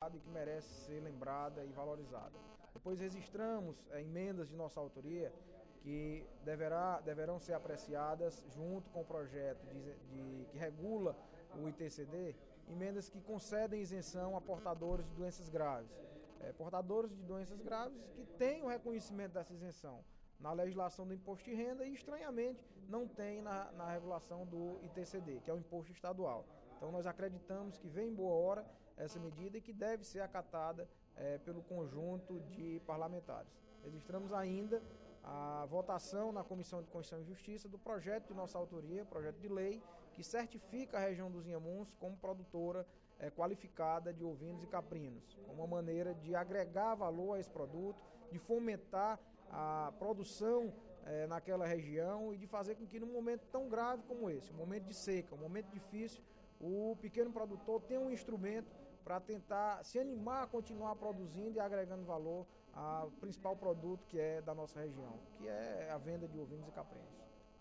passado e que merece ser lembrada e valorizada. Depois registramos emendas de nossa autoria que deverão ser apreciadas junto com o projeto que regula o ITCD, emendas que concedem isenção a portadores de doenças graves. Portadores de doenças graves que têm o reconhecimento dessa isenção na legislação do imposto de renda e, estranhamente, não tem na regulação do ITCD, que é o imposto estadual. Então, nós acreditamos que vem em boa hora essa medida e que deve ser acatada pelo conjunto de parlamentares. Registramos ainda a votação na Comissão de Constituição e Justiça do projeto de nossa autoria, projeto de lei, que certifica a região dos Inhamuns como produtora qualificada de ovinos e caprinos, como uma maneira de agregar valor a esse produto, de fomentar a produção naquela região e de fazer com que num momento tão grave como esse, um momento de seca, um momento difícil, o pequeno produtor tenha um instrumento para tentar se animar a continuar produzindo e agregando valor ao principal produto que é da nossa região, que é a venda de ovinos e caprinos.